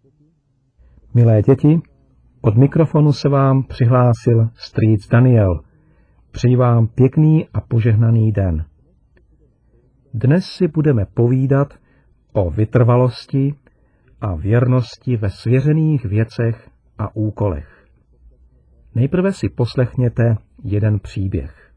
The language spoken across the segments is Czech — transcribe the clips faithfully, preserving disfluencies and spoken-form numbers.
Milé děti, od mikrofonu se vám přihlásil strýc Daniel. Přeji vám pěkný a požehnaný den. Dnes si budeme povídat o vytrvalosti a věrnosti ve svěřených věcech a úkolech. Nejprve si poslechněte jeden příběh.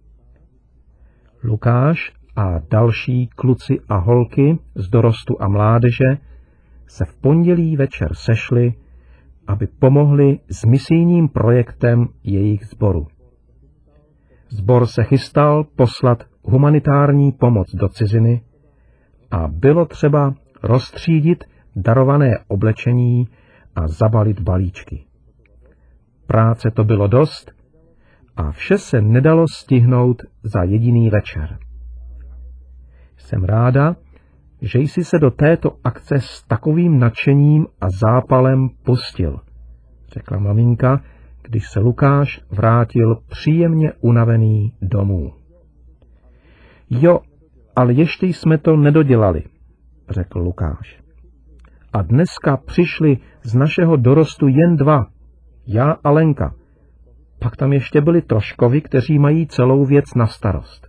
Lukáš a další kluci a holky z dorostu a mládeže se v pondělí večer sešli, aby pomohli s misijním projektem jejich sboru. Sbor se chystal poslat humanitární pomoc do ciziny a bylo třeba roztřídit darované oblečení a zabalit balíčky. Práce to bylo dost a vše se nedalo stihnout za jediný večer. Jsem ráda, že jsi se do této akce s takovým nadšením a zápalem pustil, řekla maminka, když se Lukáš vrátil příjemně unavený domů. Jo, ale ještě jsme to nedodělali, řekl Lukáš. A dneska přišli z našeho dorostu jen dva, já a Lenka. Pak tam ještě byli Troškovi, kteří mají celou věc na starost.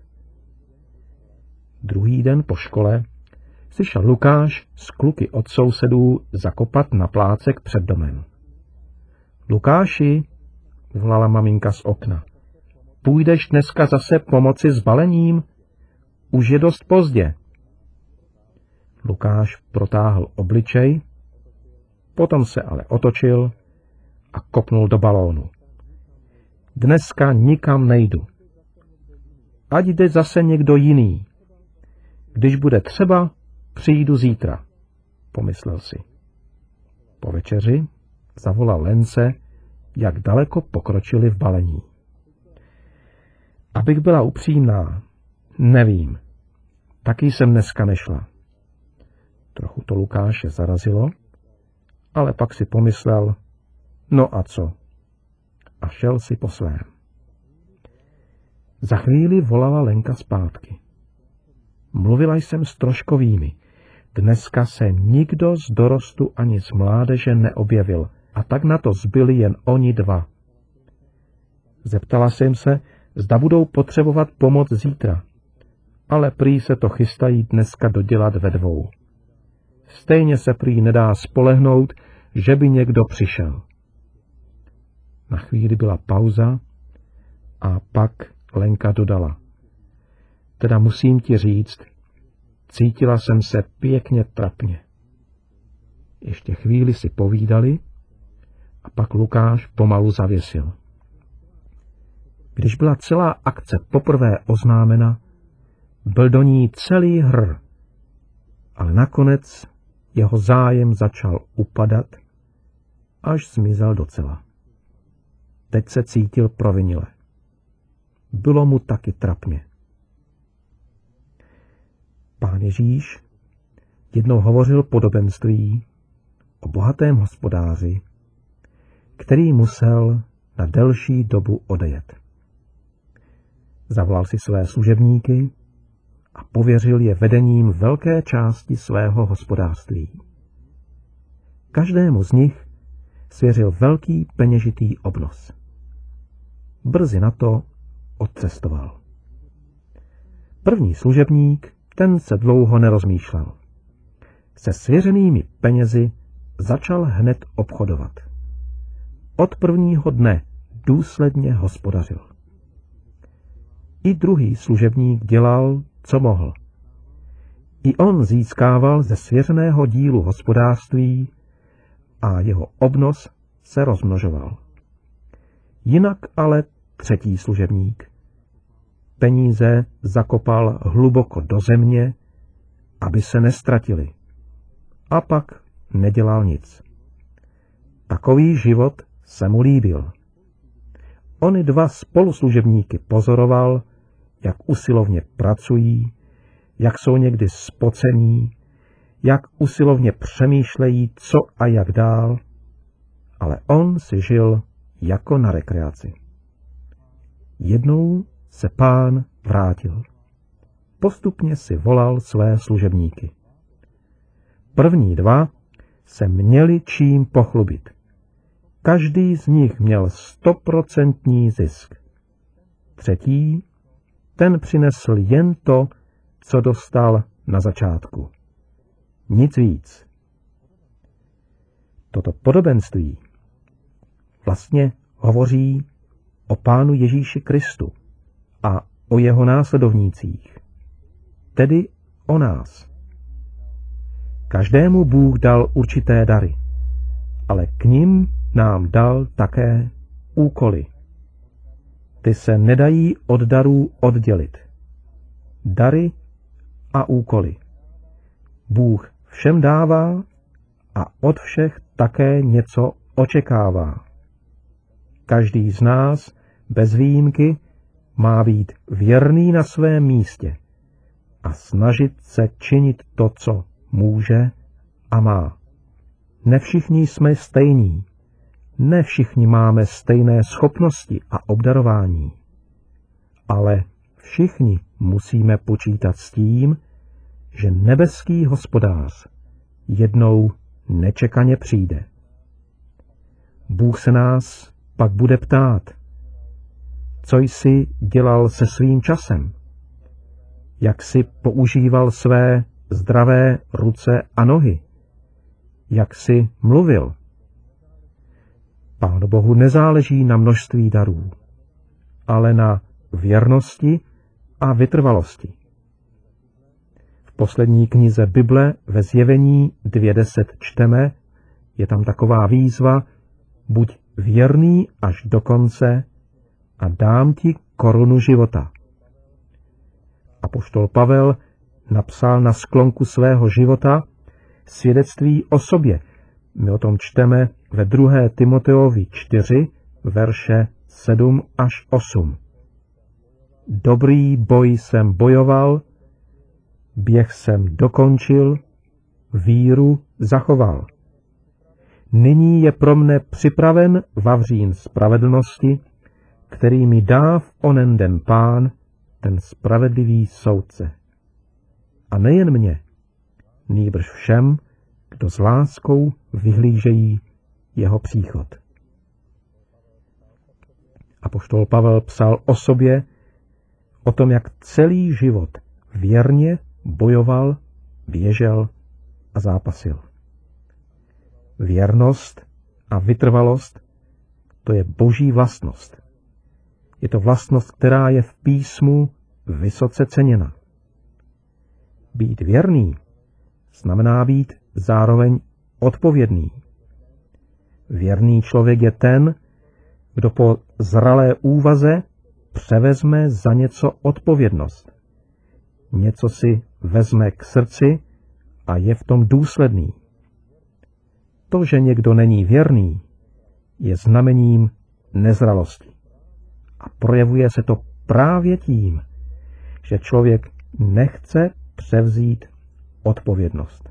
Druhý den po škole si šel Lukáš s kluky od sousedů zakopat na plácek před domem. Lukáši, volala maminka z okna, půjdeš dneska zase pomoci s balením? Už je dost pozdě. Lukáš protáhl obličej, potom se ale otočil a kopnul do balónu. Dneska nikam nejdu. Ať jde zase někdo jiný. Když bude třeba, přijdu zítra, pomyslel si. Po večeři zavolal Lence, jak daleko pokročili v balení. Abych byla upřímná, nevím. Taky jsem dneska nešla. Trochu to Lukáše zarazilo, ale pak si pomyslel, no a co? A šel si po svém. Za chvíli volala Lenka zpátky. Mluvila jsem s Troškovými. Dneska se nikdo z dorostu ani z mládeže neobjevil a tak na to zbyli jen oni dva. Zeptala jsem se, zda budou potřebovat pomoc zítra, ale prý se to chystají dneska dodělat ve dvou. Stejně se prý nedá spolehnout, že by někdo přišel. Na chvíli byla pauza a pak Lenka dodala. Teda musím ti říct, cítila jsem se pěkně trapně. Ještě chvíli si povídali a pak Lukáš pomalu zavěsil. Když byla celá akce poprvé oznámena, byl do ní celý hr, ale nakonec jeho zájem začal upadat, až zmizel docela. Teď se cítil provinile. Bylo mu taky trapně. Pán Ježíš jednou hovořil podobenství o bohatém hospodáři, který musel na delší dobu odejet. Zavolal si své služebníky a pověřil je vedením velké části svého hospodářství. Každému z nich svěřil velký peněžitý obnos. Brzy na to odcestoval. První služebník, ten se dlouho nerozmýšlel. Se svěřenými penězi začal hned obchodovat. Od prvního dne důsledně hospodařil. I druhý služebník dělal, co mohl. I on získával ze svěřeného dílu hospodářství a jeho obnos se rozmnožoval. Jinak ale třetí služebník peníze zakopal hluboko do země, aby se nestratili, a pak nedělal nic. Takový život se mu líbil. Ony dva spoluslužebníky pozoroval, jak usilovně pracují, jak jsou někdy spocení, jak usilovně přemýšlejí, co a jak dál, ale on si žil jako na rekreaci. Jednou se pán vrátil. Postupně si volal své služebníky. První dva se měli čím pochlubit. Každý z nich měl stoprocentní zisk. Třetí, ten přinesl jen to, co dostal na začátku. Nic víc. Toto podobenství vlastně hovoří o Pánu Ježíši Kristu a o jeho následovnících, tedy o nás. Každému Bůh dal určité dary, ale k nim nám dal také úkoly. Ty se nedají od darů oddělit. Dary a úkoly. Bůh všem dává a od všech také něco očekává. Každý z nás, bez výjimky, má být věrný na svém místě a snažit se činit to, co může a má. Ne všichni jsme stejní. Ne všichni máme stejné schopnosti a obdarování. Ale všichni musíme počítat s tím, že nebeský hospodář jednou nečekaně přijde. Bůh se nás pak bude ptát, co jsi dělal se svým časem, jak jsi používal své zdravé ruce a nohy, jak jsi mluvil. Pánu Bohu nezáleží na množství darů, ale na věrnosti a vytrvalosti. V poslední knize Bible ve Zjevení dvě deset čteme, je tam taková výzva, buď věrný až do konce a dám ti korunu života. Apoštol Pavel napsal na sklonku svého života svědectví o sobě. My o tom čteme ve druhé Timoteovi čtyři, verše sedm až osm. Dobrý boj jsem bojoval, běh jsem dokončil, víru zachoval. Nyní je pro mne připraven vavřín spravedlnosti, který mi dá v onen den Pán, ten spravedlivý soudce. A nejen mě, nýbrž všem, kdo s láskou vyhlížejí jeho příchod. Apoštol Pavel psal o sobě, o tom, jak celý život věrně bojoval, běžel a zápasil. Věrnost a vytrvalost, to je boží vlastnost. Je to vlastnost, která je v písmu vysoce ceněna. Být věrný znamená být zároveň odpovědný. Věrný člověk je ten, kdo po zralé úvaze převezme za něco odpovědnost. Něco si vezme k srdci a je v tom důsledný. To, že někdo není věrný, je znamením nezralosti. A projevuje se to právě tím, že člověk nechce převzít odpovědnost.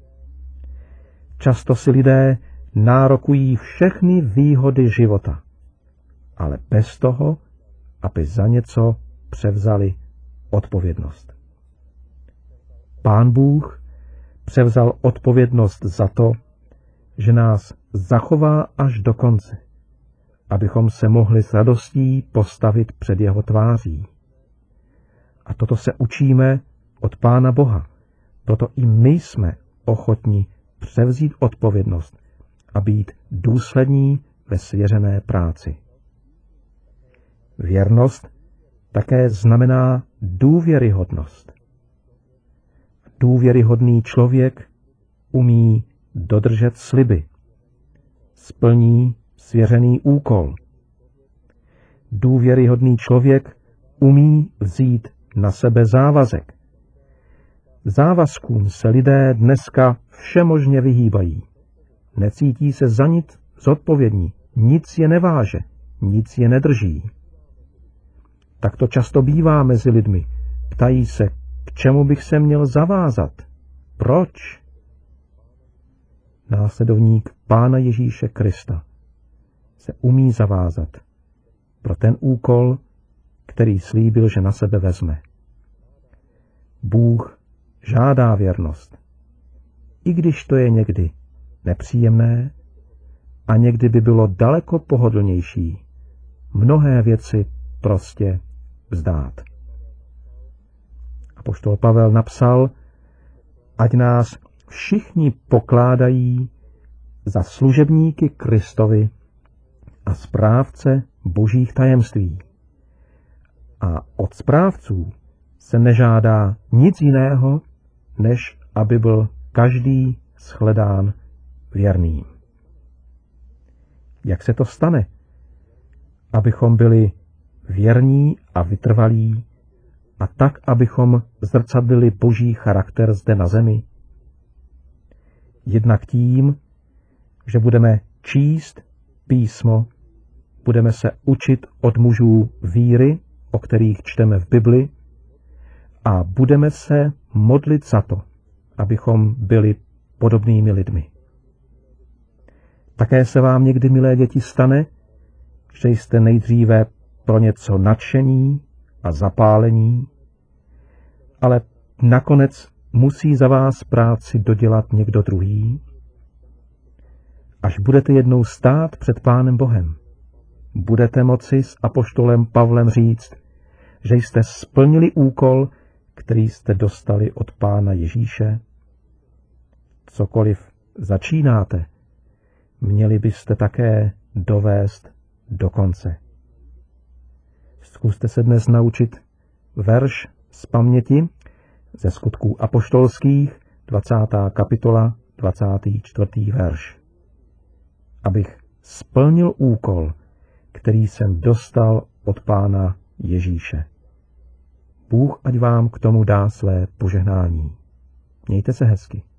Často si lidé nárokují všechny výhody života, ale bez toho, aby za něco převzali odpovědnost. Pán Bůh převzal odpovědnost za to, že nás zachová až do konce, abychom se mohli s radostí postavit před jeho tváří. A toto se učíme od Pána Boha, proto i my jsme ochotni převzít odpovědnost a být důslední ve svěřené práci. Věrnost také znamená důvěryhodnost. Důvěryhodný člověk umí dodržet sliby, splní svěřený úkol. Důvěryhodný člověk umí vzít na sebe závazek. Závazkům se lidé dneska všemožně vyhýbají. Necítí se za nic zodpovědní, nic je neváže, nic je nedrží. Tak to často bývá mezi lidmi. Ptají se, k čemu bych se měl zavázat? Proč? Následovník Pána Ježíše Krista se umí zavázat pro ten úkol, který slíbil, že na sebe vezme. Bůh žádá věrnost, i když to je někdy nepříjemné a někdy by bylo daleko pohodlnější mnohé věci prostě vzdát. Apoštol Pavel napsal, ať nás všichni pokládají za služebníky Kristovi a správce božích tajemství. A od správců se nežádá nic jiného, než aby byl každý shledán věrným. Jak se to stane? Abychom byli věrní a vytrvalí a tak, abychom zrcadlili boží charakter zde na zemi? Jednak tím, že budeme číst písmo, budeme se učit od mužů víry, o kterých čteme v Bibli, a budeme se modlit za to, abychom byli podobnými lidmi. Také se vám někdy, milé děti, stane, že jste nejdříve pro něco nadšení a zapálení, ale nakonec musí za vás práci dodělat někdo druhý. Až budete jednou stát před Pánem Bohem, budete moci s apoštolem Pavlem říct, že jste splnili úkol, který jste dostali od Pána Ježíše. Cokoliv začínáte, měli byste také dovést do konce. Zkuste se dnes naučit verš z paměti ze Skutků apoštolských, dvacátá kapitola, dvacátý čtvrtý verš. Abych splnil úkol, který jsem dostal od Pána Ježíše. Bůh ať vám k tomu dá své požehnání. Mějte se hezky.